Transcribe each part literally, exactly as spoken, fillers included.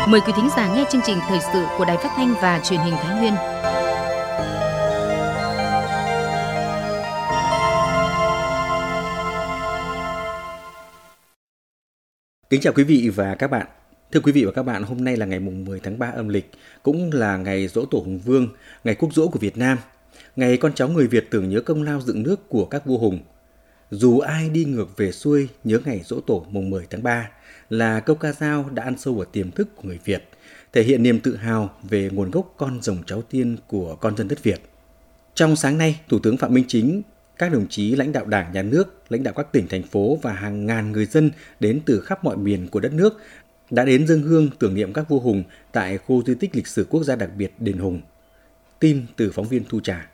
Mời quý thính giả nghe chương trình thời sự của Đài Phát thanh và Truyền hình Thái Nguyên. Kính chào quý vị và các bạn. Thưa quý vị và các bạn, hôm nay là ngày mười tháng ba âm lịch, cũng là ngày Giỗ Tổ Hùng Vương, ngày quốc giỗ của Việt Nam, ngày con cháu người Việt tưởng nhớ công lao dựng nước của các vua hùng. Dù ai đi ngược về xuôi nhớ ngày Giỗ Tổ mùng mười tháng ba là câu ca dao đã ăn sâu vào tiềm thức của người Việt, thể hiện niềm tự hào về nguồn gốc con rồng cháu tiên của con dân đất Việt. Trong sáng nay, Thủ tướng Phạm Minh Chính, các đồng chí lãnh đạo Đảng, Nhà nước, lãnh đạo các tỉnh, thành phố và hàng ngàn người dân đến từ khắp mọi miền của đất nước đã đến dâng hương tưởng niệm các vua hùng tại khu di tích lịch sử quốc gia đặc biệt Đền Hùng. Tin từ phóng viên Thu Trà.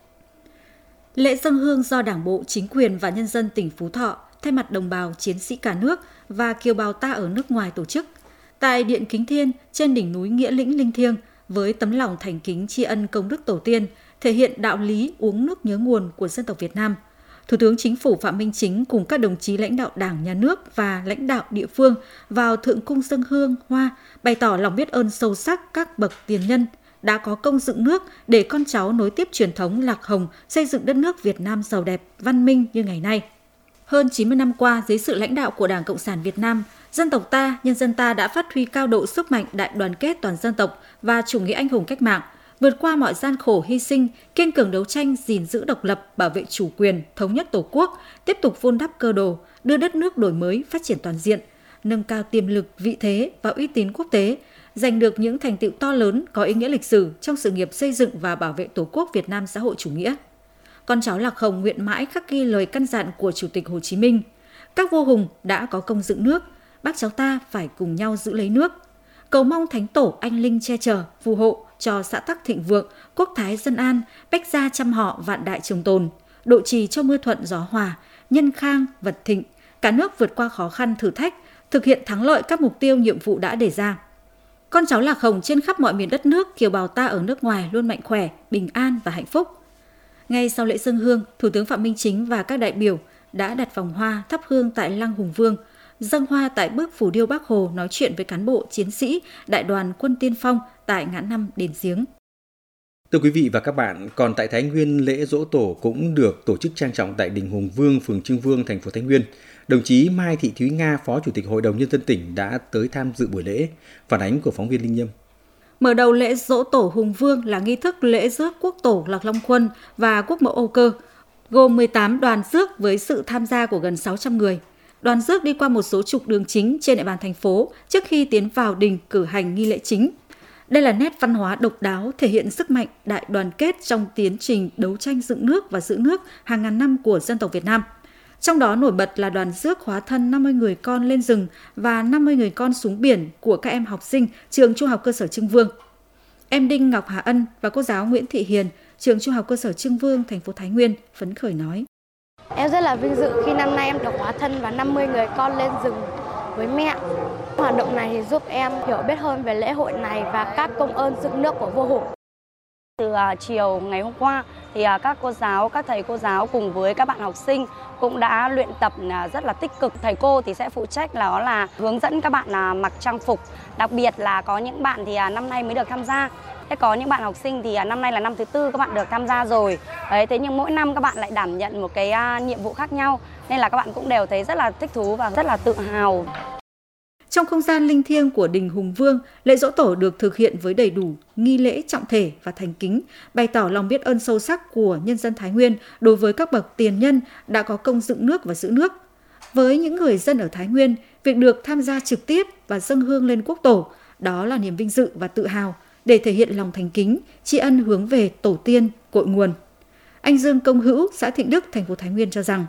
Lễ dâng hương do Đảng bộ, chính quyền và nhân dân tỉnh Phú Thọ thay mặt đồng bào chiến sĩ cả nước và kiều bào ta ở nước ngoài tổ chức tại Điện Kính Thiên trên đỉnh núi Nghĩa Lĩnh linh thiêng với tấm lòng thành kính tri ân công đức tổ tiên, thể hiện đạo lý uống nước nhớ nguồn của dân tộc Việt Nam. Thủ tướng Chính phủ Phạm Minh Chính cùng các đồng chí lãnh đạo Đảng, Nhà nước và lãnh đạo địa phương vào thượng cung dâng hương hoa, bày tỏ lòng biết ơn sâu sắc các bậc tiền nhân đã có công dựng nước để con cháu nối tiếp truyền thống lạc hồng xây dựng đất nước Việt Nam giàu đẹp, văn minh như ngày nay. Hơn chín mươi năm qua, dưới sự lãnh đạo của Đảng Cộng sản Việt Nam, dân tộc ta, nhân dân ta đã phát huy cao độ sức mạnh đại đoàn kết toàn dân tộc và chủ nghĩa anh hùng cách mạng, vượt qua mọi gian khổ hy sinh, kiên cường đấu tranh gìn giữ độc lập, bảo vệ chủ quyền, thống nhất Tổ quốc, tiếp tục vun đắp cơ đồ, đưa đất nước đổi mới, phát triển toàn diện, nâng cao tiềm lực, vị thế và uy tín quốc tế, giành được những thành tựu to lớn có ý nghĩa lịch sử trong sự nghiệp xây dựng và bảo vệ Tổ quốc Việt Nam xã hội chủ nghĩa. Con cháu lạc hồng nguyện mãi khắc ghi lời căn dặn của Chủ tịch Hồ Chí Minh: các vua hùng đã có công dựng nước, bác cháu ta phải cùng nhau giữ lấy nước. Cầu mong Thánh Tổ anh linh che chở, phù hộ cho xã tắc thịnh vượng, quốc thái dân an, bách gia trăm họ vạn đại trường tồn, độ trì cho mưa thuận gió hòa, nhân khang vật thịnh, cả nước vượt qua khó khăn thử thách, thực hiện thắng lợi các mục tiêu nhiệm vụ đã đề ra. Con cháu lạc hồng trên khắp mọi miền đất nước, kiều bào ta ở nước ngoài luôn mạnh khỏe, bình an và hạnh phúc. Ngay sau lễ dâng hương, Thủ tướng Phạm Minh Chính và các đại biểu đã đặt vòng hoa thắp hương tại Lăng Hùng Vương, dâng hoa tại bức phù điêu Bác Hồ, nói chuyện với cán bộ, chiến sĩ, đại đoàn quân tiên phong tại ngã năm Đền Giếng. Thưa quý vị và các bạn, còn tại Thái Nguyên, lễ Giỗ Tổ cũng được tổ chức trang trọng tại Đình Hùng Vương, phường Trưng Vương, thành phố Thái Nguyên. Đồng chí Mai Thị Thúy Nga, Phó Chủ tịch Hội đồng Nhân dân tỉnh đã tới tham dự buổi lễ. Phản ánh của phóng viên Linh Nhâm. Mở đầu lễ Giỗ Tổ Hùng Vương là nghi thức lễ rước quốc tổ Lạc Long Quân và quốc mẫu Âu Cơ, gồm mười tám đoàn rước với sự tham gia của gần sáu trăm người. Đoàn rước đi qua một số trục đường chính trên địa bàn thành phố trước khi tiến vào đình cử hành nghi lễ chính. Đây là nét văn hóa độc đáo thể hiện sức mạnh đại đoàn kết trong tiến trình đấu tranh dựng nước và giữ nước hàng ngàn năm của dân tộc Việt Nam. Trong đó nổi bật là đoàn rước hóa thân năm mươi người con lên rừng và năm mươi người con xuống biển của các em học sinh trường Trung học cơ sở Trưng Vương. Em Đinh Ngọc Hà Ân và cô giáo Nguyễn Thị Hiền, trường Trung học cơ sở Trưng Vương, thành phố Thái Nguyên phấn khởi nói: Em rất là vinh dự khi năm nay em được hóa thân và năm mươi người con lên rừng với mẹ. Hoạt động này thì giúp em hiểu biết hơn về lễ hội này và các công ơn dựng nước của vua hùng. Từ uh, chiều ngày hôm qua thì uh, các cô giáo, các thầy cô giáo cùng với các bạn học sinh cũng đã luyện tập uh, rất là tích cực. Thầy cô thì sẽ phụ trách đó là hướng dẫn các bạn uh, mặc trang phục. Đặc biệt là có những bạn thì uh, năm nay mới được tham gia. Thế có những bạn học sinh thì uh, năm nay là năm thứ tư các bạn được tham gia rồi. Đấy, thế nhưng mỗi năm các bạn lại đảm nhận một cái uh, nhiệm vụ khác nhau. Nên là các bạn cũng đều thấy rất là thích thú và rất là tự hào. Trong không gian linh thiêng của Đình Hùng Vương, lễ Giỗ Tổ được thực hiện với đầy đủ nghi lễ trọng thể và thành kính, bày tỏ lòng biết ơn sâu sắc của nhân dân Thái Nguyên đối với các bậc tiền nhân đã có công dựng nước và giữ nước. Với những người dân ở Thái Nguyên, việc được tham gia trực tiếp và dâng hương lên quốc tổ, đó là niềm vinh dự và tự hào để thể hiện lòng thành kính, tri ân hướng về tổ tiên, cội nguồn. Anh Dương Công Hữu, xã Thịnh Đức, thành phố Thái Nguyên cho rằng: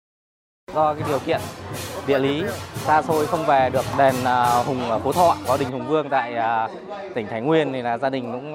Do cái điều kiện địa lý xa xôi không về được đền Hùng ở Phú Thọ, có đình Hùng Vương tại tỉnh Thái Nguyên thì là gia đình cũng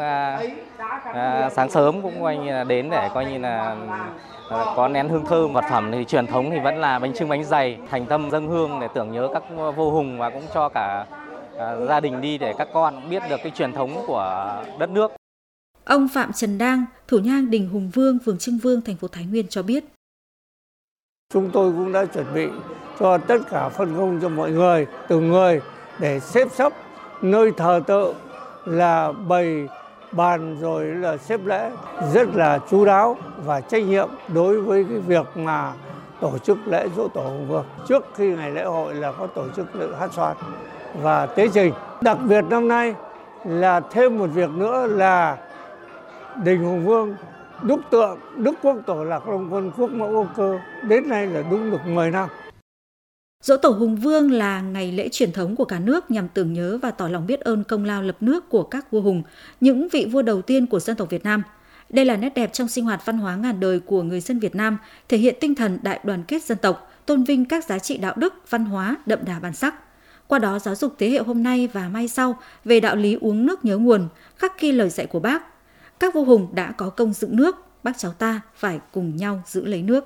sáng sớm cũng coi như là đến để coi như là có nén hương thơm. Vật phẩm thì truyền thống thì vẫn là bánh chưng bánh dày, thành tâm dâng hương để tưởng nhớ các vua hùng và cũng cho cả gia đình đi để các con biết được cái truyền thống của đất nước. Ông Phạm Trần Đang, thủ nhang đình Hùng Vương, phường Trưng Vương, thành phố Thái Nguyên cho biết: Chúng tôi cũng đã chuẩn bị cho tất cả phân công cho mọi người, từng người để xếp sắp nơi thờ tự là bày bàn rồi là xếp lễ rất là chu đáo và trách nhiệm đối với cái việc mà tổ chức lễ Giỗ Tổ Hùng Vương. Trước khi ngày lễ hội là có tổ chức lễ hát xoan và tế trình. Đặc biệt năm nay là thêm một việc nữa là đình Hùng Vương đúc tượng Đức Quốc Tổ Lạc Long Quân Quốc Mẫu Âu Cơ đến nay là đúng được mười năm. Giỗ Tổ Hùng Vương là ngày lễ truyền thống của cả nước nhằm tưởng nhớ và tỏ lòng biết ơn công lao lập nước của các vua hùng, những vị vua đầu tiên của dân tộc Việt Nam. Đây là nét đẹp trong sinh hoạt văn hóa ngàn đời của người dân Việt Nam, thể hiện tinh thần đại đoàn kết dân tộc, tôn vinh các giá trị đạo đức, văn hóa, đậm đà bản sắc. Qua đó giáo dục thế hệ hôm nay và mai sau về đạo lý uống nước nhớ nguồn, khắc ghi lời dạy của Bác. Các vua hùng đã có công dựng nước, bác cháu ta phải cùng nhau giữ lấy nước.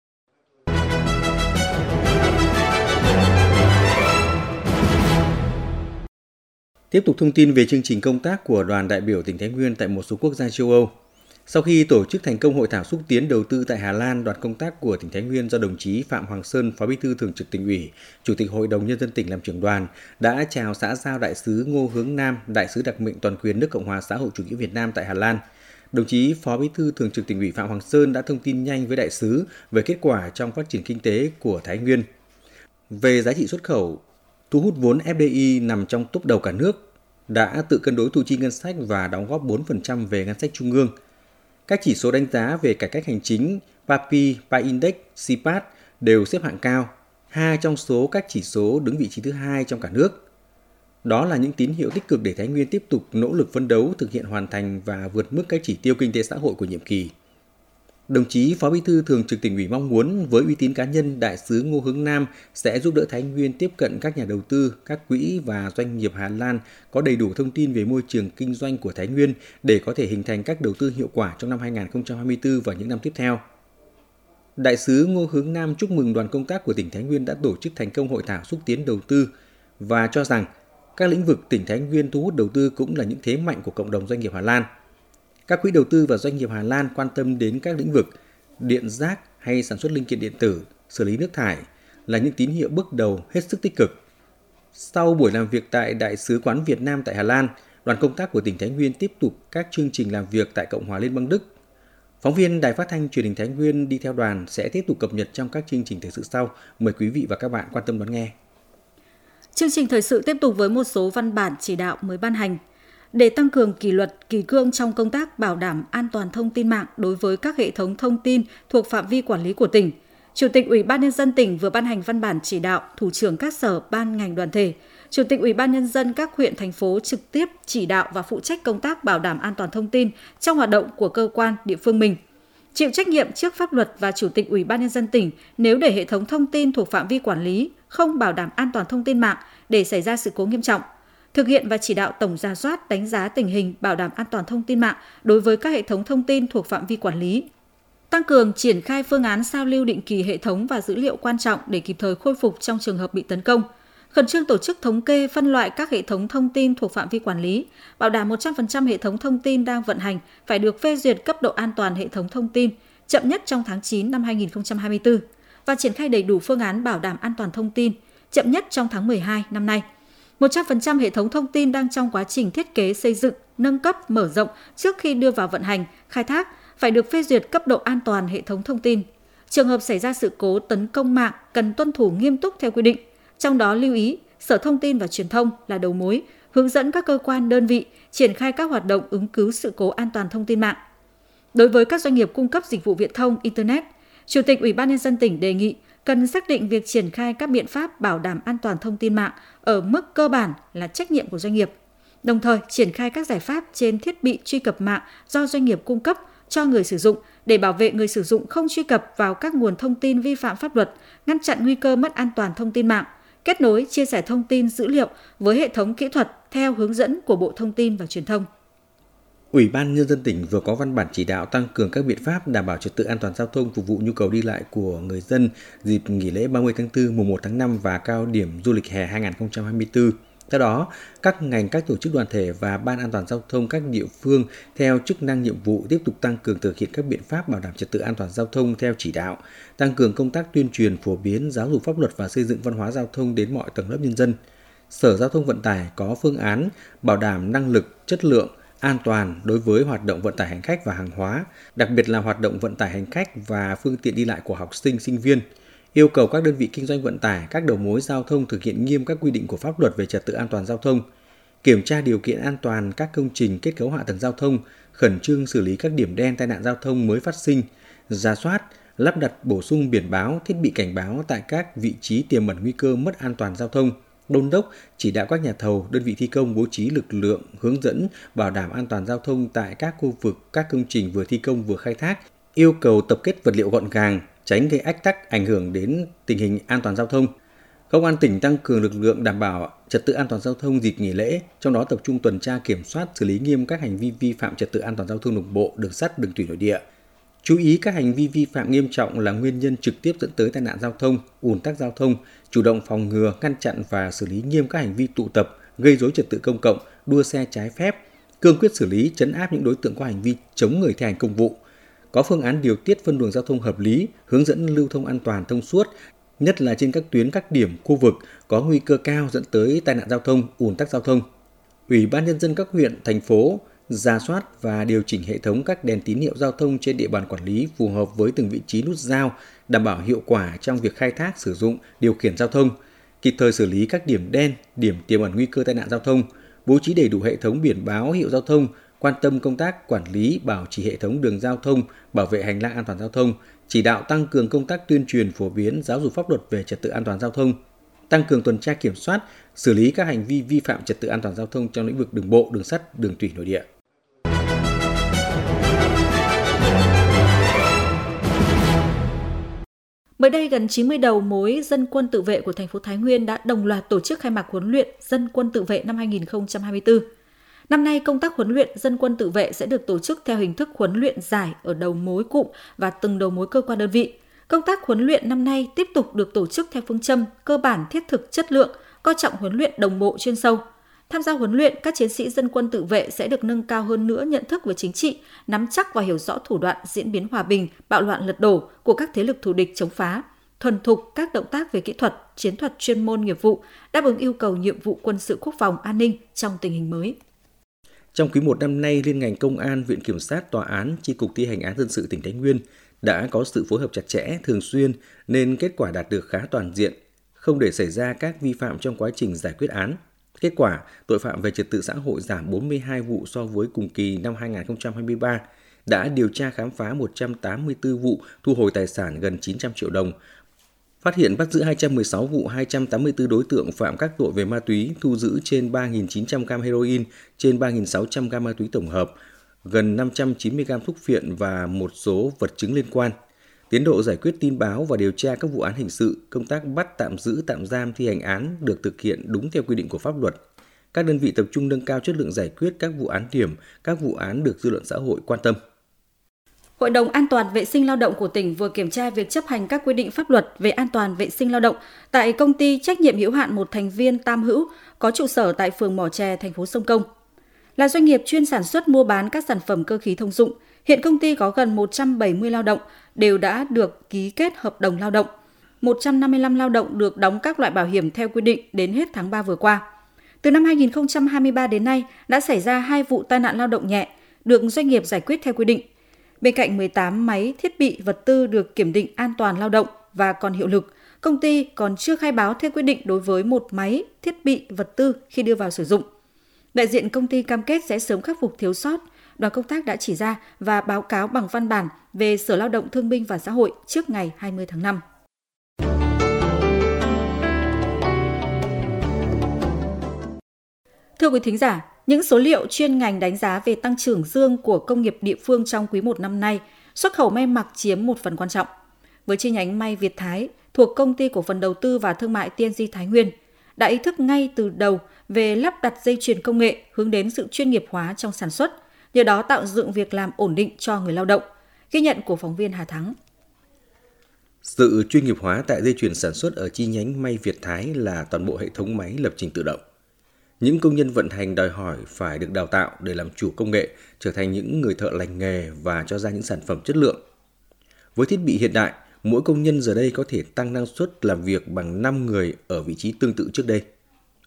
Tiếp tục thông tin về chương trình công tác của đoàn đại biểu tỉnh Thái Nguyên tại một số quốc gia châu Âu. Sau khi tổ chức thành công hội thảo xúc tiến đầu tư tại Hà Lan, đoàn công tác của tỉnh Thái Nguyên do đồng chí Phạm Hoàng Sơn, Phó Bí thư Thường trực Tỉnh ủy, Chủ tịch Hội đồng Nhân dân tỉnh làm trưởng đoàn, đã chào xã giao đại sứ Ngô Hướng Nam, đại sứ đặc mệnh toàn quyền nước Cộng hòa xã hội chủ nghĩa Việt Nam tại Hà Lan. Đồng chí Phó Bí thư Thường trực Tỉnh ủy Phạm Hoàng Sơn đã thông tin nhanh với đại sứ về kết quả trong phát triển kinh tế của Thái Nguyên. Về giá trị xuất khẩu, thu hút vốn ép đê i nằm trong top đầu cả nước, đã tự cân đối thu chi ngân sách và đóng góp bốn phần trăm về ngân sách trung ương. Các chỉ số đánh giá về cải cách hành chính pê a pê i, pê i Index, xê pê a tê đều xếp hạng cao, hai trong số các chỉ số đứng vị trí thứ hai trong cả nước. Đó là những tín hiệu tích cực để Thái Nguyên tiếp tục nỗ lực phấn đấu thực hiện hoàn thành và vượt mức các chỉ tiêu kinh tế xã hội của nhiệm kỳ. Đồng chí Phó Bí thư Thường trực Tỉnh ủy mong muốn với uy tín cá nhân, đại sứ Ngô Hướng Nam sẽ giúp đỡ Thái Nguyên tiếp cận các nhà đầu tư, các quỹ và doanh nghiệp Hà Lan có đầy đủ thông tin về môi trường kinh doanh của Thái Nguyên để có thể hình thành các đầu tư hiệu quả trong năm hai không hai tư và những năm tiếp theo. Đại sứ Ngô Hướng Nam chúc mừng đoàn công tác của tỉnh Thái Nguyên đã tổ chức thành công hội thảo xúc tiến đầu tư và cho rằng các lĩnh vực tỉnh Thái Nguyên thu hút đầu tư cũng là những thế mạnh của cộng đồng doanh nghiệp Hà Lan. Các quỹ đầu tư và doanh nghiệp Hà Lan quan tâm đến các lĩnh vực điện rác hay sản xuất linh kiện điện tử, xử lý nước thải là những tín hiệu bước đầu hết sức tích cực. Sau buổi làm việc tại Đại sứ quán Việt Nam tại Hà Lan, đoàn công tác của tỉnh Thái Nguyên tiếp tục các chương trình làm việc tại Cộng hòa Liên bang Đức. Phóng viên Đài Phát thanh Truyền hình Thái Nguyên đi theo đoàn sẽ tiếp tục cập nhật trong các chương trình thời sự sau. Mời quý vị và các bạn quan tâm đón nghe. Chương trình thời sự tiếp tục với một số văn bản chỉ đạo mới ban hành. Để tăng cường kỷ luật, kỷ cương trong công tác bảo đảm an toàn thông tin mạng đối với các hệ thống thông tin thuộc phạm vi quản lý của tỉnh, Chủ tịch Ủy ban Nhân dân tỉnh vừa ban hành văn bản chỉ đạo thủ trưởng các sở, ban, ngành, đoàn thể, Chủ tịch Ủy ban Nhân dân các huyện, thành phố trực tiếp chỉ đạo và phụ trách công tác bảo đảm an toàn thông tin trong hoạt động của cơ quan, địa phương mình. Chịu trách nhiệm trước pháp luật và Chủ tịch Ủy ban Nhân dân tỉnh nếu để hệ thống thông tin thuộc phạm vi quản lý không bảo đảm an toàn thông tin mạng để xảy ra sự cố nghiêm trọng. Thực hiện và chỉ đạo tổng rà soát, đánh giá tình hình bảo đảm an toàn thông tin mạng đối với các hệ thống thông tin thuộc phạm vi quản lý. Tăng cường triển khai phương án sao lưu định kỳ hệ thống và dữ liệu quan trọng để kịp thời khôi phục trong trường hợp bị tấn công. Khẩn trương tổ chức thống kê phân loại các hệ thống thông tin thuộc phạm vi quản lý, bảo đảm một trăm phần trăm hệ thống thông tin đang vận hành phải được phê duyệt cấp độ an toàn hệ thống thông tin chậm nhất trong tháng chín năm hai không hai tư và triển khai đầy đủ phương án bảo đảm an toàn thông tin chậm nhất trong tháng mười hai năm nay. một trăm phần trăm hệ thống thông tin đang trong quá trình thiết kế xây dựng, nâng cấp, mở rộng trước khi đưa vào vận hành, khai thác phải được phê duyệt cấp độ an toàn hệ thống thông tin. Trường hợp xảy ra sự cố tấn công mạng cần tuân thủ nghiêm túc theo quy định. Trong đó lưu ý, Sở Thông tin và Truyền thông là đầu mối, hướng dẫn các cơ quan, đơn vị triển khai các hoạt động ứng cứu sự cố an toàn thông tin mạng. Đối với các doanh nghiệp cung cấp dịch vụ viễn thông, Internet, Chủ tịch Ủy ban Nhân dân tỉnh đề nghị cần xác định việc triển khai các biện pháp bảo đảm an toàn thông tin mạng ở mức cơ bản là trách nhiệm của doanh nghiệp. Đồng thời, triển khai các giải pháp trên thiết bị truy cập mạng do doanh nghiệp cung cấp cho người sử dụng để bảo vệ người sử dụng không truy cập vào các nguồn thông tin vi phạm pháp luật, ngăn chặn nguy cơ mất an toàn thông tin mạng, kết nối, chia sẻ thông tin dữ liệu với hệ thống kỹ thuật theo hướng dẫn của Bộ Thông tin và Truyền thông. Ủy ban Nhân dân tỉnh vừa có văn bản chỉ đạo tăng cường các biện pháp đảm bảo trật tự an toàn giao thông phục vụ nhu cầu đi lại của người dân dịp nghỉ lễ ba mươi tháng tư, mùng một tháng năm và cao điểm du lịch hè hai không hai tư. Theo đó, các ngành, các tổ chức đoàn thể và Ban An toàn giao thông các địa phương theo chức năng nhiệm vụ tiếp tục tăng cường thực hiện các biện pháp bảo đảm trật tự an toàn giao thông theo chỉ đạo, tăng cường công tác tuyên truyền phổ biến giáo dục pháp luật và xây dựng văn hóa giao thông đến mọi tầng lớp nhân dân. Sở Giao thông Vận tải có phương án bảo đảm năng lực, chất lượng, an toàn đối với hoạt động vận tải hành khách và hàng hóa, đặc biệt là hoạt động vận tải hành khách và phương tiện đi lại của học sinh, sinh viên. Yêu cầu các đơn vị kinh doanh vận tải, các đầu mối giao thông thực hiện nghiêm các quy định của pháp luật về trật tự an toàn giao thông, kiểm tra điều kiện an toàn các công trình kết cấu hạ tầng giao thông, khẩn trương xử lý các điểm đen tai nạn giao thông mới phát sinh, rà soát, lắp đặt bổ sung biển báo, thiết bị cảnh báo tại các vị trí tiềm ẩn nguy cơ mất an toàn giao thông, đôn đốc, chỉ đạo các nhà thầu, đơn vị thi công bố trí lực lượng, hướng dẫn bảo đảm an toàn giao thông tại các khu vực, các công trình vừa thi công vừa khai thác, yêu cầu tập kết vật liệu gọn gàng, tránh gây ách tắc ảnh hưởng đến tình hình an toàn giao thông. Công an tỉnh tăng cường lực lượng đảm bảo trật tự an toàn giao thông dịp nghỉ lễ, trong đó tập trung tuần tra kiểm soát, xử lý nghiêm các hành vi vi phạm trật tự an toàn giao thông đường bộ, đường sắt, đường thủy nội địa. Chú ý các hành vi vi phạm nghiêm trọng là nguyên nhân trực tiếp dẫn tới tai nạn giao thông, ùn tắc giao thông, chủ động phòng ngừa, ngăn chặn và xử lý nghiêm các hành vi tụ tập, gây rối trật tự công cộng, đua xe trái phép, cương quyết xử lý, trấn áp những đối tượng có hành vi chống người thi hành công vụ. Có phương án điều tiết phân luồng giao thông hợp lý, hướng dẫn lưu thông an toàn thông suốt, nhất là trên các tuyến các điểm khu vực có nguy cơ cao dẫn tới tai nạn giao thông, ùn tắc giao thông. Ủy ban nhân dân các huyện, thành phố rà soát và điều chỉnh hệ thống các đèn tín hiệu giao thông trên địa bàn quản lý phù hợp với từng vị trí nút giao, đảm bảo hiệu quả trong việc khai thác, sử dụng, điều khiển giao thông, kịp thời xử lý các điểm đen, điểm tiềm ẩn nguy cơ tai nạn giao thông, bố trí đầy đủ hệ thống biển báo hiệu giao thông, quan tâm công tác quản lý, bảo trì hệ thống đường giao thông, bảo vệ hành lang an toàn giao thông, chỉ đạo tăng cường công tác tuyên truyền phổ biến giáo dục pháp luật về trật tự an toàn giao thông, tăng cường tuần tra kiểm soát, xử lý các hành vi vi phạm trật tự an toàn giao thông trong lĩnh vực đường bộ, đường sắt, đường thủy nội địa. Mới đây, gần chín mươi đầu mối dân quân tự vệ của thành phố Thái Nguyên đã đồng loạt tổ chức khai mạc huấn luyện dân quân tự vệ năm hai nghìn không trăm hai mươi tư. Năm nay, công tác huấn luyện dân quân tự vệ sẽ được tổ chức theo hình thức huấn luyện giải ở đầu mối cụm và từng đầu mối cơ quan đơn vị. Công tác huấn luyện năm nay tiếp tục được tổ chức theo phương châm cơ bản, thiết thực, chất lượng, coi trọng huấn luyện đồng bộ chuyên sâu. Tham gia huấn luyện, các chiến sĩ dân quân tự vệ sẽ được nâng cao hơn nữa nhận thức về chính trị, nắm chắc và hiểu rõ thủ đoạn diễn biến hòa bình, bạo loạn lật đổ của các thế lực thù địch chống phá, thuần thục các động tác về kỹ thuật, chiến thuật chuyên môn nghiệp vụ, đáp ứng yêu cầu nhiệm vụ quân sự quốc phòng an ninh trong tình hình mới. Trong quý một năm nay, Liên ngành Công an, Viện Kiểm sát, Tòa án, Chi cục Thi hành án dân sự tỉnh Thái Nguyên đã có sự phối hợp chặt chẽ, thường xuyên nên kết quả đạt được khá toàn diện, không để xảy ra các vi phạm trong quá trình giải quyết án. Kết quả, tội phạm về trật tự xã hội giảm bốn mươi hai vụ so với cùng kỳ năm hai nghìn không trăm hai mươi ba, đã điều tra khám phá một trăm tám mươi tư vụ, thu hồi tài sản gần chín trăm triệu đồng, phát hiện bắt giữ hai trăm mười sáu vụ, hai trăm tám mươi tư đối tượng phạm các tội về ma túy, thu giữ trên ba nghìn chín trăm gam heroin, trên ba nghìn sáu trăm gam ma túy tổng hợp, gần năm trăm chín mươi gam thuốc phiện và một số vật chứng liên quan. Tiến độ giải quyết tin báo và điều tra các vụ án hình sự, công tác bắt, tạm giữ, tạm giam, thi hành án được thực hiện đúng theo quy định của pháp luật. Các đơn vị tập trung nâng cao chất lượng giải quyết các vụ án điểm, các vụ án được dư luận xã hội quan tâm. Hội đồng An toàn vệ sinh lao động của tỉnh vừa kiểm tra việc chấp hành các quy định pháp luật về an toàn vệ sinh lao động tại công ty trách nhiệm hữu hạn một thành viên Tam Hữu có trụ sở tại phường Mỏ Chè, thành phố Sông Công. Là doanh nghiệp chuyên sản xuất mua bán các sản phẩm cơ khí thông dụng, hiện công ty có gần một trăm bảy mươi lao động đều đã được ký kết hợp đồng lao động. một trăm năm mươi lăm lao động được đóng các loại bảo hiểm theo quy định đến hết tháng ba vừa qua. Từ năm hai nghìn không trăm hai mươi ba đến nay đã xảy ra hai vụ tai nạn lao động nhẹ được doanh nghiệp giải quyết theo quy định. Bên cạnh mười tám máy, thiết bị, vật tư được kiểm định an toàn lao động và còn hiệu lực, công ty còn chưa khai báo theo quy định đối với một máy, thiết bị, vật tư khi đưa vào sử dụng. Đại diện công ty cam kết sẽ sớm khắc phục thiếu sót. Đoàn công tác đã chỉ ra và báo cáo bằng văn bản về Sở Lao động Thương binh và Xã hội trước ngày hai mươi tháng năm. Thưa quý thính giả, những số liệu chuyên ngành đánh giá về tăng trưởng dương của công nghiệp địa phương trong quý một năm nay, xuất khẩu may mặc chiếm một phần quan trọng. Với chi nhánh may Việt Thái thuộc Công ty Cổ phần Đầu tư và Thương mại tê en giê Thái Nguyên, đã ý thức ngay từ đầu về lắp đặt dây chuyền công nghệ hướng đến sự chuyên nghiệp hóa trong sản xuất, nhờ đó tạo dựng việc làm ổn định cho người lao động. Ghi nhận của phóng viên Hà Thắng. Sự chuyên nghiệp hóa tại dây chuyền sản xuất ở chi nhánh may Việt Thái là toàn bộ hệ thống máy lập trình tự động. Những công nhân vận hành đòi hỏi phải được đào tạo để làm chủ công nghệ, trở thành những người thợ lành nghề và cho ra những sản phẩm chất lượng. Với thiết bị hiện đại, mỗi công nhân giờ đây có thể tăng năng suất làm việc bằng năm người ở vị trí tương tự trước đây.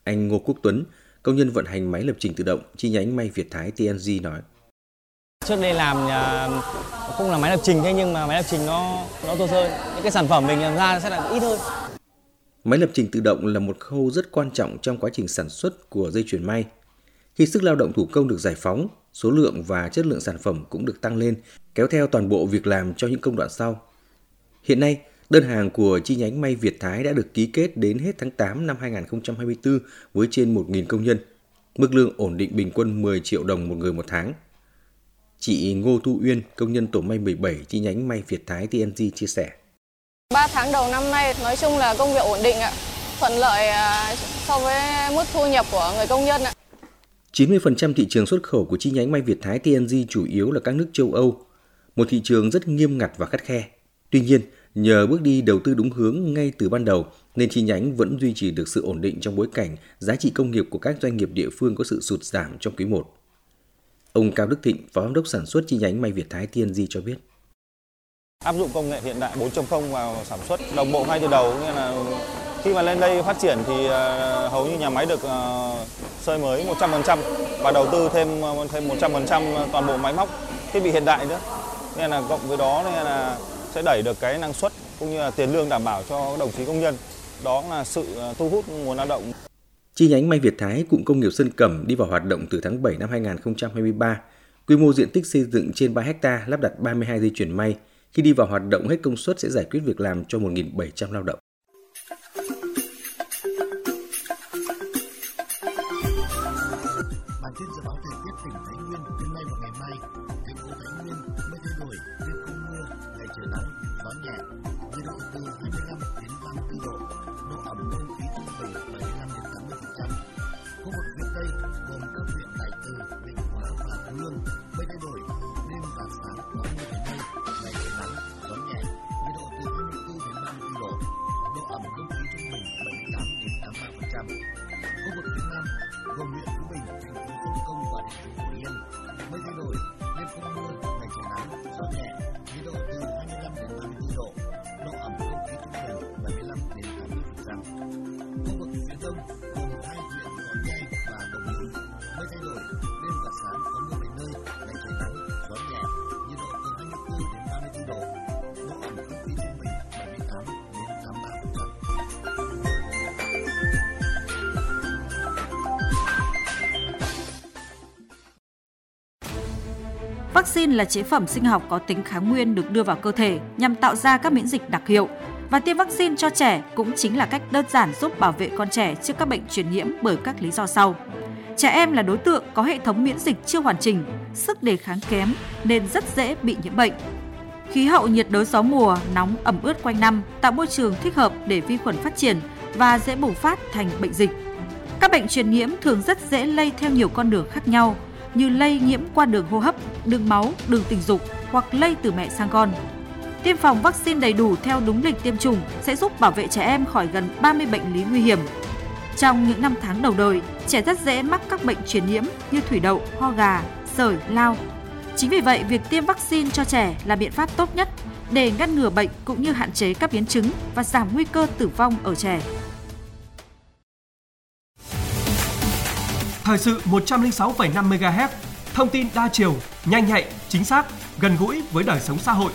Anh Ngô Quốc Tuấn, công nhân vận hành máy lập trình tự động chi nhánh May Việt Thái tê en giê nói. Trước đây làm không là máy lập trình thế nhưng mà máy lập trình nó nó tốt hơn, những cái sản phẩm mình làm ra sẽ là ít hơn. Máy lập trình tự động là một khâu rất quan trọng trong quá trình sản xuất của dây chuyền may. Khi sức lao động thủ công được giải phóng, số lượng và chất lượng sản phẩm cũng được tăng lên, kéo theo toàn bộ việc làm cho những công đoạn sau. Hiện nay, đơn hàng của chi nhánh May Việt Thái đã được ký kết đến hết tháng tám năm hai nghìn không trăm hai mươi tư với trên một nghìn công nhân. Mức lương ổn định bình quân mười triệu đồng một người một tháng. Chị Ngô Thu Uyên, công nhân tổ may mười bảy chi nhánh May Việt Thái tê en giê chia sẻ. ba tháng đầu năm nay nói chung là công việc ổn định ạ, thuận lợi so với mức thu nhập của người công nhân ạ. chín mươi phần trăm thị trường xuất khẩu của chi nhánh May Việt Thái tê en giê chủ yếu là các nước châu Âu, một thị trường rất nghiêm ngặt và khắt khe. Tuy nhiên, nhờ bước đi đầu tư đúng hướng ngay từ ban đầu nên chi nhánh vẫn duy trì được sự ổn định trong bối cảnh giá trị công nghiệp của các doanh nghiệp địa phương có sự sụt giảm trong quý một. Ông Cao Đức Thịnh, Phó Giám đốc sản xuất chi nhánh May Việt Thái tê en giê cho biết. Áp dụng công nghệ hiện đại bốn chấm không vào sản xuất đồng bộ ngay từ đầu, nên là khi mà lên đây phát triển thì hầu như nhà máy được sơi mới một trăm phần trăm và đầu tư thêm thêm một trăm phần trăm toàn bộ máy móc, thiết bị hiện đại nữa. Nên là cộng với đó nên là sẽ đẩy được cái năng suất cũng như là tiền lương đảm bảo cho đồng chí công nhân. Đó là sự thu hút nguồn lao động. Chi nhánh May Việt Thái, cụm công nghiệp Sơn Cẩm đi vào hoạt động từ tháng bảy năm hai nghìn không trăm hai mươi ba. Quy mô diện tích xây dựng trên ba héc ta, lắp đặt ba mươi hai dây chuyền may. Khi đi vào hoạt động hết công suất sẽ giải quyết việc làm cho một nghìn bảy trăm lao động. Bản tin dự báo thời tiết tỉnh Thái Nguyên đêm nay và ngày mai. Thành phố Thái Nguyên mây thay đổi, đêm không mưa, ngày trời nắng, gió nhẹ, nhiệt độ từ hai mươi lăm đến ba mươi tư độ, độ ẩm không khí trung bình bảy mươi lăm đến tám mươi phần trăm. Khu vực phía Tây gồm các huyện Đại Từ, Định Hóa và Phú Lương, mây thay đổi, đêm và sáng có mưa vài nơi, ngày trời nắng, gió nhẹ, nhiệt độ từ hai mươi tư đến ba mươi tư độ, độ ẩm không khí trung bình bảy mươi tám đến tám mươi ba phần trăm. Khu vực phía Nam gồm huyện Phú Bình, thành phố Sông Công và thành phố Phổ Yên, mây thay đổi, đêm không mưa, ngày trời nắng, gió nhẹ, nhiệt độ từ hai mươi lăm đến ba mươi tư độ, độ ẩm không khí trung bình bảy mươi lăm đến tám mươi phần trăm. Khu vực phía Đông gồm hai huyện Võ Nhai và Đồng Hới, mây thay đổi, đêm và sáng có mưa vài nơi, ngày trời nắng, gió nhẹ, nhiệt độ từ hai mươi tư đến ba mươi tư độ, độ ẩm không khí trung bình bảy mươi tám đến tám mươi ba phần trăm. Vaccine là chế phẩm sinh học có tính kháng nguyên được đưa vào cơ thể nhằm tạo ra các miễn dịch đặc hiệu. Và tiêm vaccine cho trẻ cũng chính là cách đơn giản giúp bảo vệ con trẻ trước các bệnh truyền nhiễm bởi các lý do sau. Trẻ em là đối tượng có hệ thống miễn dịch chưa hoàn chỉnh, sức đề kháng kém nên rất dễ bị nhiễm bệnh. Khí hậu nhiệt đới gió mùa, nóng ẩm ướt quanh năm tạo môi trường thích hợp để vi khuẩn phát triển và dễ bùng phát thành bệnh dịch. Các bệnh truyền nhiễm thường rất dễ lây theo nhiều con đường khác nhau, như lây nhiễm qua đường hô hấp, đường máu, đường tình dục hoặc lây từ mẹ sang con. Tiêm phòng vaccine đầy đủ theo đúng lịch tiêm chủng sẽ giúp bảo vệ trẻ em khỏi gần ba mươi bệnh lý nguy hiểm. Trong những năm tháng đầu đời, trẻ rất dễ mắc các bệnh truyền nhiễm như thủy đậu, ho gà, sởi, lao. Chính vì vậy, việc tiêm vaccine cho trẻ là biện pháp tốt nhất để ngăn ngừa bệnh cũng như hạn chế các biến chứng và giảm nguy cơ tử vong ở trẻ. Thời sự một trăm lẻ sáu phẩy năm mê ga héc, thông tin đa chiều, nhanh nhạy, chính xác, gần gũi với đời sống xã hội.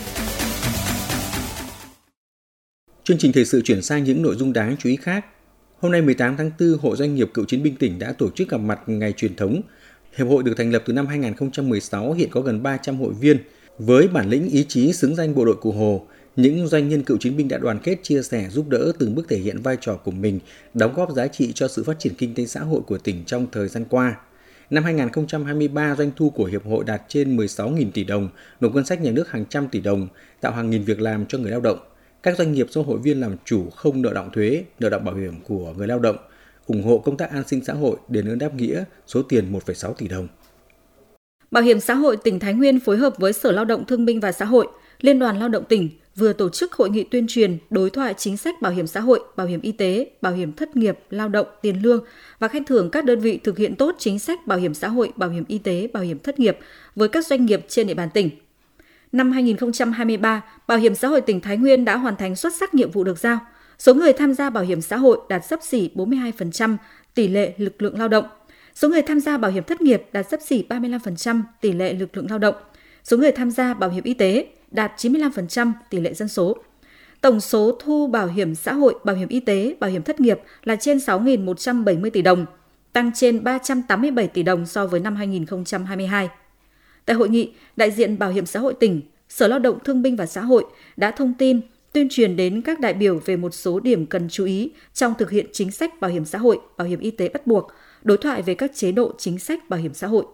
Chương trình thời sự chuyển sang những nội dung đáng chú ý khác. Hôm nay mười tám tháng tư, Hội Doanh nghiệp Cựu chiến binh tỉnh đã tổ chức gặp mặt ngày truyền thống. Hiệp hội được thành lập từ năm hai nghìn không trăm mười sáu, hiện có gần ba trăm hội viên. Với bản lĩnh ý chí xứng danh bộ đội Cụ Hồ, những doanh nhân cựu chiến binh đã đoàn kết, chia sẻ, giúp đỡ, từng bước thể hiện vai trò của mình, đóng góp giá trị cho sự phát triển kinh tế xã hội của tỉnh trong thời gian qua. Năm hai nghìn không trăm hai mươi ba, doanh thu của Hiệp hội đạt trên mười sáu nghìn tỷ đồng, nộp ngân sách nhà nước hàng trăm tỷ đồng, tạo hàng nghìn việc làm cho người lao động. Các doanh nghiệp do hội viên làm chủ không nợ đọng thuế, nợ đọng bảo hiểm của người lao động, ủng hộ công tác an sinh xã hội, đền ơn đáp nghĩa, số tiền một phẩy sáu tỷ đồng. Bảo hiểm xã hội tỉnh Thái Nguyên phối hợp với Sở Lao động Thương binh và Xã hội, Liên đoàn Lao động tỉnh vừa tổ chức hội nghị tuyên truyền đối thoại chính sách bảo hiểm xã hội, bảo hiểm y tế, bảo hiểm thất nghiệp, lao động, tiền lương và khen thưởng các đơn vị thực hiện tốt chính sách bảo hiểm xã hội, bảo hiểm y tế, bảo hiểm thất nghiệp với các doanh nghiệp trên địa bàn tỉnh. Năm hai nghìn không trăm hai mươi ba, Bảo hiểm xã hội tỉnh Thái Nguyên đã hoàn thành xuất sắc nhiệm vụ được giao. Số người tham gia bảo hiểm xã hội đạt xấp xỉ bốn mươi hai phần trăm tỷ lệ lực lượng lao động. Số người tham gia bảo hiểm thất nghiệp đạt xấp xỉ ba mươi lăm phần trăm tỷ lệ lực lượng lao động. Số người tham gia bảo hiểm y tế đạt chín mươi lăm phần trăm tỷ lệ dân số. Tổng số thu bảo hiểm xã hội, bảo hiểm y tế, bảo hiểm thất nghiệp là trên sáu nghìn một trăm bảy mươi tỷ đồng, tăng trên ba trăm tám mươi bảy tỷ đồng so với năm hai nghìn không trăm hai mươi hai. Tại hội nghị, đại diện Bảo hiểm xã hội tỉnh, Sở Lao động Thương binh và Xã hội đã thông tin, tuyên truyền đến các đại biểu về một số điểm cần chú ý trong thực hiện chính sách bảo hiểm xã hội, bảo hiểm y tế bắt buộc, đối thoại về các chế độ chính sách bảo hiểm xã hội.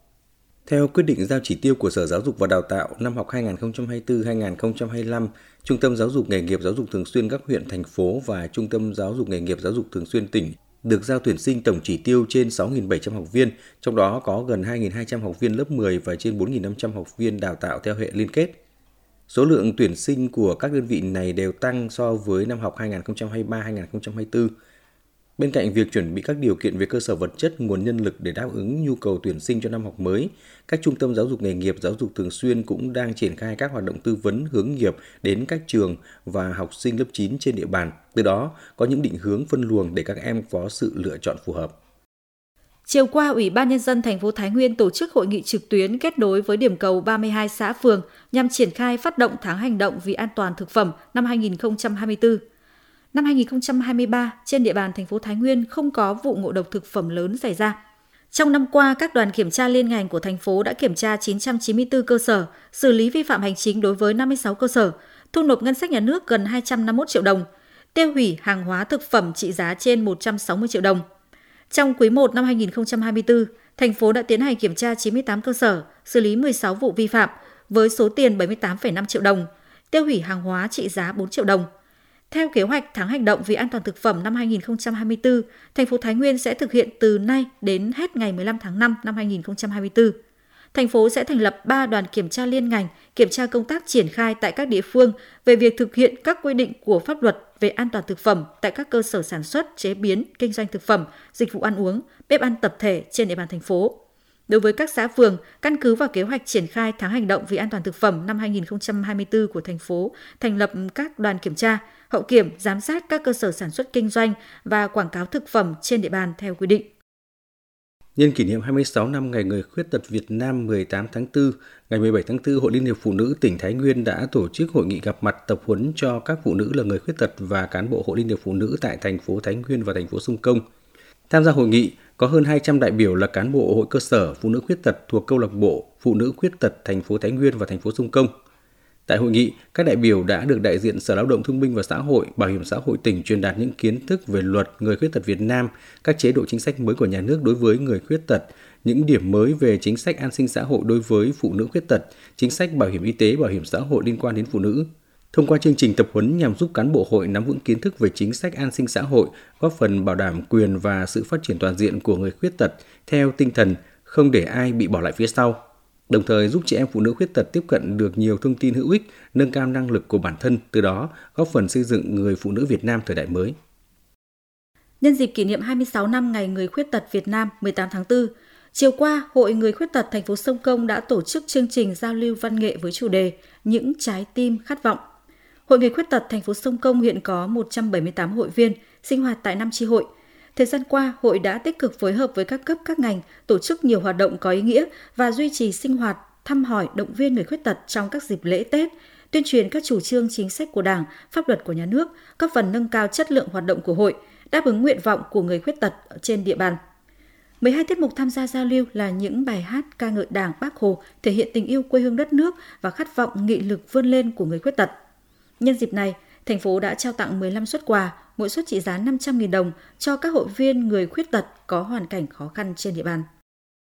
Theo quyết định giao chỉ tiêu của Sở Giáo dục và Đào tạo năm học hai nghìn không trăm hai mươi tư hai nghìn không trăm hai mươi lăm, Trung tâm Giáo dục Nghề nghiệp Giáo dục Thường xuyên các huyện, thành phố và Trung tâm Giáo dục Nghề nghiệp Giáo dục Thường xuyên tỉnh được giao tuyển sinh tổng chỉ tiêu trên sáu nghìn bảy trăm học viên, trong đó có gần hai nghìn hai trăm học viên lớp mười và trên bốn nghìn năm trăm học viên đào tạo theo hệ liên kết. Số lượng tuyển sinh của các đơn vị này đều tăng so với năm học hai nghìn không trăm hai mươi ba hai nghìn không trăm hai mươi tư. Bên cạnh việc chuẩn bị các điều kiện về cơ sở vật chất, nguồn nhân lực để đáp ứng nhu cầu tuyển sinh cho năm học mới, các trung tâm giáo dục nghề nghiệp, giáo dục thường xuyên cũng đang triển khai các hoạt động tư vấn hướng nghiệp đến các trường và học sinh lớp chín trên địa bàn. Từ đó, có những định hướng phân luồng để các em có sự lựa chọn phù hợp. Chiều qua, Ủy ban Nhân dân thành phố Thái Nguyên tổ chức hội nghị trực tuyến kết nối với điểm cầu ba mươi hai xã phường nhằm triển khai phát động tháng hành động vì an toàn thực phẩm năm hai nghìn không trăm hai mươi tư. Năm hai nghìn không trăm hai mươi ba, trên địa bàn thành phố Thái Nguyên không có vụ ngộ độc thực phẩm lớn xảy ra. Trong năm qua, các đoàn kiểm tra liên ngành của thành phố đã kiểm tra chín trăm chín mươi tư cơ sở, xử lý vi phạm hành chính đối với năm mươi sáu cơ sở, thu nộp ngân sách nhà nước gần hai trăm năm mươi mốt triệu đồng, tiêu hủy hàng hóa thực phẩm trị giá trên một trăm sáu mươi triệu đồng. Trong quý một năm hai nghìn không trăm hai mươi tư, thành phố đã tiến hành kiểm tra chín mươi tám cơ sở, xử lý mười sáu vụ vi phạm với số tiền bảy mươi tám phẩy năm triệu đồng, tiêu hủy hàng hóa trị giá bốn triệu đồng. Theo kế hoạch tháng hành động vì an toàn thực phẩm năm hai nghìn không trăm hai mươi tư, thành phố Thái Nguyên sẽ thực hiện từ nay đến hết ngày mười lăm tháng năm năm hai nghìn không trăm hai mươi tư. Thành phố sẽ thành lập ba đoàn kiểm tra liên ngành, kiểm tra công tác triển khai tại các địa phương về việc thực hiện các quy định của pháp luật về an toàn thực phẩm tại các cơ sở sản xuất, chế biến, kinh doanh thực phẩm, dịch vụ ăn uống, bếp ăn tập thể trên địa bàn thành phố. Đối với các xã phường, căn cứ vào kế hoạch triển khai tháng hành động vì an toàn thực phẩm năm hai nghìn không trăm hai mươi tư của thành phố, thành lập các đoàn kiểm tra, hậu kiểm, giám sát các cơ sở sản xuất kinh doanh và quảng cáo thực phẩm trên địa bàn theo quy định. Nhân kỷ niệm hai mươi sáu năm Ngày Người Khuyết tật Việt Nam mười tám tháng tư, ngày mười bảy tháng tư, Hội Liên hiệp Phụ nữ tỉnh Thái Nguyên đã tổ chức hội nghị gặp mặt tập huấn cho các phụ nữ là người khuyết tật và cán bộ Hội Liên hiệp Phụ nữ tại thành phố Thái Nguyên và thành phố Sông Công. Tham gia hội nghị có hơn hai trăm đại biểu là cán bộ hội cơ sở phụ nữ khuyết tật thuộc câu lạc bộ Phụ nữ khuyết tật thành phố Thái Nguyên và thành phố Sông Công. Tại hội nghị, các đại biểu đã được đại diện Sở Lao động Thương binh và Xã hội, Bảo hiểm xã hội tỉnh truyền đạt những kiến thức về luật người khuyết tật Việt Nam, các chế độ chính sách mới của nhà nước đối với người khuyết tật, những điểm mới về chính sách an sinh xã hội đối với phụ nữ khuyết tật, chính sách bảo hiểm y tế, bảo hiểm xã hội liên quan đến phụ nữ. Thông qua chương trình tập huấn nhằm giúp cán bộ hội nắm vững kiến thức về chính sách an sinh xã hội, góp phần bảo đảm quyền và sự phát triển toàn diện của người khuyết tật theo tinh thần không để ai bị bỏ lại phía sau, đồng thời giúp chị em phụ nữ khuyết tật tiếp cận được nhiều thông tin hữu ích, nâng cao năng lực của bản thân, từ đó góp phần xây dựng người phụ nữ Việt Nam thời đại mới. Nhân dịp kỷ niệm hai mươi sáu năm Ngày Người Khuyết tật Việt Nam mười tám tháng tư, chiều qua, Hội Người Khuyết tật thành phố Sông Công đã tổ chức chương trình giao lưu văn nghệ với chủ đề Những trái tim khát vọng. Hội Người Khuyết tật thành phố Sông Công hiện có một trăm bảy mươi tám hội viên, sinh hoạt tại năm chi hội. Thời gian qua, hội đã tích cực phối hợp với các cấp các ngành, tổ chức nhiều hoạt động có ý nghĩa và duy trì sinh hoạt, thăm hỏi, động viên người khuyết tật trong các dịp lễ Tết, tuyên truyền các chủ trương chính sách của Đảng, pháp luật của nhà nước, góp phần nâng cao chất lượng hoạt động của hội, đáp ứng nguyện vọng của người khuyết tật trên địa bàn. mười hai tiết mục tham gia giao lưu là những bài hát ca ngợi Đảng, Bác Hồ, thể hiện tình yêu quê hương đất nước và khát vọng nghị lực vươn lên của người khuyết tật. Nhân dịp này, thành phố đã trao tặng mười lăm suất quà, mỗi suất trị giá năm trăm nghìn đồng cho các hội viên người khuyết tật có hoàn cảnh khó khăn trên địa bàn.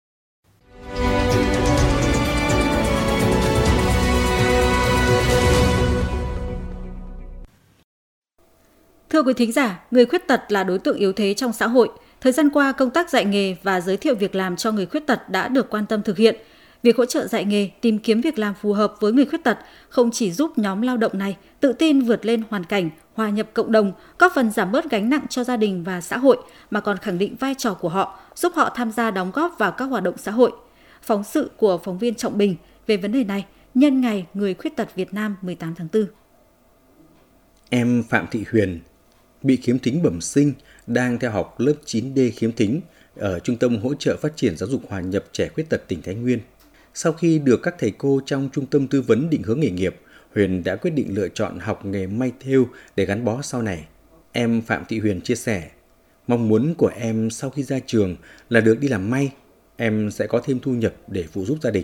Thưa quý thính giả, người khuyết tật là đối tượng yếu thế trong xã hội. Thời gian qua, công tác dạy nghề và giới thiệu việc làm cho người khuyết tật đã được quan tâm thực hiện. Việc hỗ trợ dạy nghề, tìm kiếm việc làm phù hợp với người khuyết tật không chỉ giúp nhóm lao động này tự tin vượt lên hoàn cảnh, hòa nhập cộng đồng, góp phần giảm bớt gánh nặng cho gia đình và xã hội, mà còn khẳng định vai trò của họ, giúp họ tham gia đóng góp vào các hoạt động xã hội. Phóng sự của phóng viên Trọng Bình về vấn đề này nhân ngày Người Khuyết tật Việt Nam mười tám tháng tư. Em Phạm Thị Huyền, bị khiếm thính bẩm sinh, đang theo học lớp chín D khiếm thính ở Trung tâm Hỗ trợ Phát triển Giáo dục Hòa nhập Trẻ Khuyết tật tỉnh Thái Nguyên. Sau khi được các thầy cô trong trung tâm tư vấn định hướng nghề nghiệp, Huyền đã quyết định lựa chọn học nghề may thêu để gắn bó sau này. Em Phạm Thị Huyền chia sẻ, mong muốn của em sau khi ra trường là được đi làm may, em sẽ có thêm thu nhập để phụ giúp gia đình.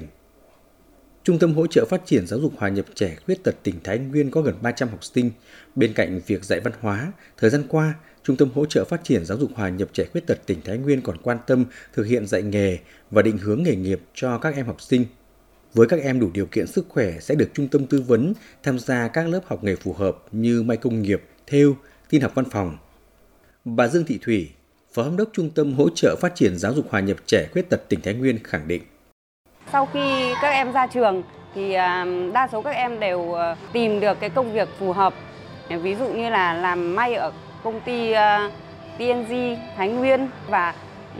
Trung tâm Hỗ trợ Phát triển Giáo dục Hòa nhập Trẻ Khuyết tật tỉnh Thái Nguyên có gần ba trăm học sinh. Bên cạnh việc dạy văn hóa, thời gian qua, Trung tâm Hỗ trợ Phát triển Giáo dục Hòa nhập Trẻ Khuyết tật tỉnh Thái Nguyên còn quan tâm thực hiện dạy nghề và định hướng nghề nghiệp cho các em học sinh. Với các em đủ điều kiện sức khỏe sẽ được trung tâm tư vấn tham gia các lớp học nghề phù hợp như may công nghiệp, thêu, tin học văn phòng. Bà Dương Thị Thủy, Phó Giám đốc Trung tâm Hỗ trợ Phát triển Giáo dục Hòa nhập Trẻ Khuyết tật tỉnh Thái Nguyên khẳng định. Sau khi các em ra trường thì đa số các em đều tìm được cái công việc phù hợp. Ví dụ như là làm may ở công ty pê en giê Thái Nguyên và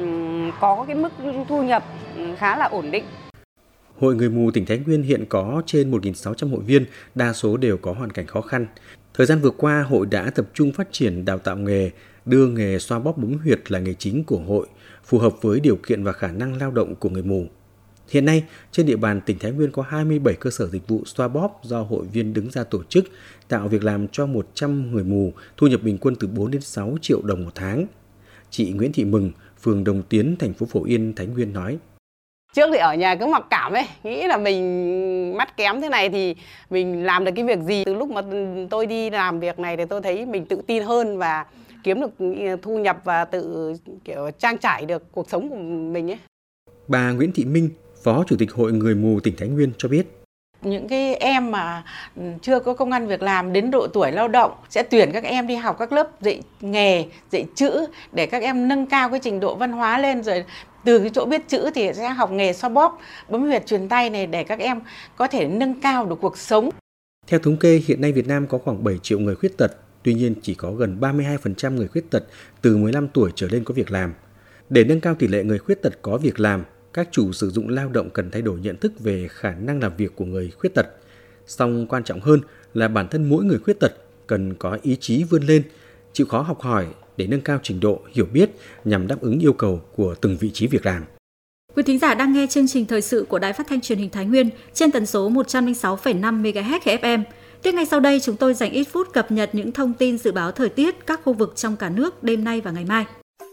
có cái mức thu nhập khá là ổn định. Hội Người mù tỉnh Thái Nguyên hiện có trên một nghìn sáu trăm hội viên, đa số đều có hoàn cảnh khó khăn. Thời gian vừa qua, hội đã tập trung phát triển đào tạo nghề, đưa nghề xoa bóp bấm huyệt là nghề chính của hội, phù hợp với điều kiện và khả năng lao động của người mù. Hiện nay, trên địa bàn tỉnh Thái Nguyên có hai mươi bảy cơ sở dịch vụ xoa bóp do hội viên đứng ra tổ chức, tạo việc làm cho một trăm người mù, thu nhập bình quân từ bốn đến sáu triệu đồng một tháng. Chị Nguyễn Thị Mừng, phường Đồng Tiến, thành phố Phổ Yên, Thái Nguyên nói. Trước thì ở nhà cứ mặc cảm ấy, nghĩ là mình mắt kém thế này thì mình làm được cái việc gì. Từ lúc mà tôi đi làm việc này thì tôi thấy mình tự tin hơn và kiếm được thu nhập và tự kiểu trang trải được cuộc sống của mình ấy. Bà Nguyễn Thị Minh, Phó Chủ tịch Hội Người mù tỉnh Thái Nguyên cho biết. Những cái em mà chưa có công ăn việc làm đến độ tuổi lao động sẽ tuyển các em đi học các lớp dạy nghề, dạy chữ để các em nâng cao cái trình độ văn hóa lên, rồi từ cái chỗ biết chữ thì sẽ học nghề xoa bóp, bấm huyệt truyền tay này để các em có thể nâng cao được cuộc sống. Theo thống kê, hiện nay Việt Nam có khoảng bảy triệu người khuyết tật, tuy nhiên chỉ có gần ba mươi hai phần trăm người khuyết tật từ mười lăm tuổi trở lên có việc làm. Để nâng cao tỷ lệ người khuyết tật có việc làm, các chủ sử dụng lao động cần thay đổi nhận thức về khả năng làm việc của người khuyết tật. Song quan trọng hơn là bản thân mỗi người khuyết tật cần có ý chí vươn lên, chịu khó học hỏi để nâng cao trình độ hiểu biết nhằm đáp ứng yêu cầu của từng vị trí việc làm. Quý thính giả đang nghe chương trình thời sự của Đài Phát thanh Truyền hình Thái Nguyên trên tần số một trăm lẻ sáu phẩy năm mê ga héc ép em. Tiếp ngay sau đây chúng tôi dành ít phút cập nhật những thông tin dự báo thời tiết các khu vực trong cả nước đêm nay và ngày mai.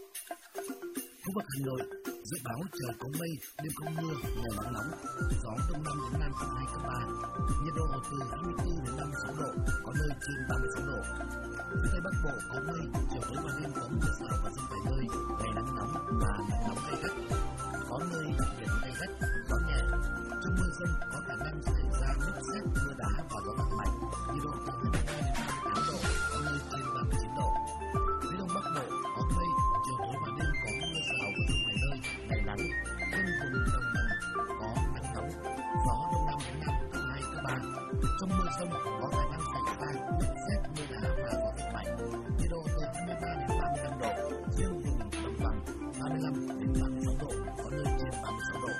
Khu vực Hà Nội dự báo trời có mây, đêm không mưa, ngày nắng nóng, gió đông nam đến nam cấp hai, cấp ba, nhiệt độ từ hai mươi tư đến ba mươi sáu độ, có nơi trên ba mươi sáu độ. Phía Tây Bắc Bộ có mây, chiều tối và đêm có mưa rào và dông vài nơi, ngày nắng nóng và nắng nóng gay gắt, có nơi đặc biệt gay gắt, gió nhẹ. Trong mưa dông có khả năng xảy ra lốc sét, mưa đá và gió giật mạnh, nhiệt độ từ hai mươi hai đến ba mươi tám độ, có nơi trên ba mươi chín độ. Phía Đông Bắc Bộ có mây, chiều tối và đêm có mưa rào và dông vài nơi, ngày nắng. Riêng vùng đồng bằng có nắng nóng, gió đông nam đến nam cấp hai, cấp ba. Trong mưa dông có khả năng xảy ra lốc sét, mưa đá và gió giật mạnh, nhiệt độ từ hai mươi ba đến ba mươi lăm độ. Riêng vùng đồng bằng ba mươi lăm đến ba mươi sáu độ, có nơi trên ba mươi sáu độ.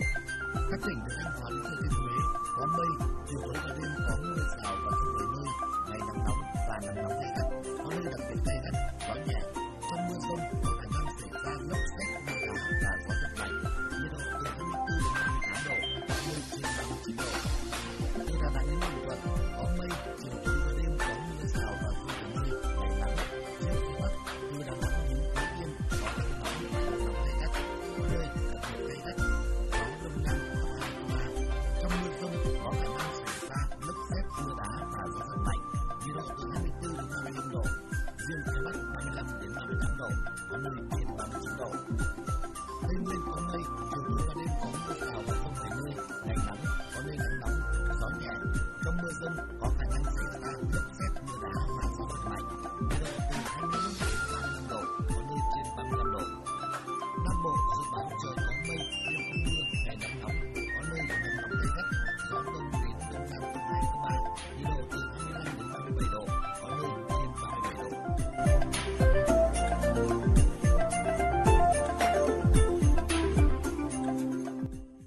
Các tỉnh từ Thanh Hóa đến Thừa Thiên Huế có mây, chiều tối và đêm có mưa rào và dông vài nơi, ngày nắng nóng và nắng nóng gay gắt, có nơi đặc biệt gay gắt, gió nhẹ. Trong mưa dông có khả năng xảy ra lốc sét, mưa đá và gió giật mạnh, nhiệt độ từ hai mươi tư đến hai mươi tám độ, có nơi trên ba mươi chín độ. Từ Đà Nẵng đến Bình Thuận có mây, chiều tối và đêm có mưa rào và dông vài nơi, ngày nắng. Riêng phía Bắc từ Đà Nẵng đến Phú Yên có nắng nóng và nắng nóng gay gắt, có nơi đặc biệt gay gắt, gió đông nam cấp hai, cấp ba. Trong mưa dông có khả năng xảy ra lốc sét, mưa đá và gió giật mạnh, nhiệt độ từ hai mươi tư đến ba mươi lăm độ. Riêng phía Bắc ba mươi lăm đến ba mươi tám độ, có nơi trên ba mươi chín độ. Tây Nguyên có mây, chiều tối và đêm có mưa rào và dông vài nơi, ngày nắng, có nơi nắng nóng, gió nhẹ. Trong mưa dông có khả năng xảy ra lốc sét, mưa đá và gió giật mạnh, nhiệt độ từ hai mươi lăm đến ba mươi lăm độ, có nơi trên ba mươi lăm độ. Nam Bộ dự báo trời có mây, đêm không mưa, ngày nắng nóng, có nơi nắng nóng gay gắt, gió đông đến đông nam cấp hai, cấp ba, nhiệt độ từ hai mươi lăm đến ba mươi bảy độ, có nơi trên ba mươi bảy độ.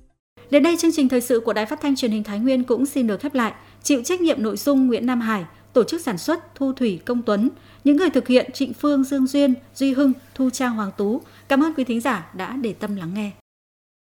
Đến đây chương trình thời sự của Đài Phát thanh Truyền hình Thái Nguyên cũng xin được khép lại. Chịu trách nhiệm nội dung Nguyễn Nam Hải, tổ chức sản xuất Thu Thủy Công Tuấn, những người thực hiện Trịnh Phương Dương Duyên, Duy Hưng, Thu Trang Hoàng Tú. Cảm ơn quý thính giả đã để tâm lắng nghe.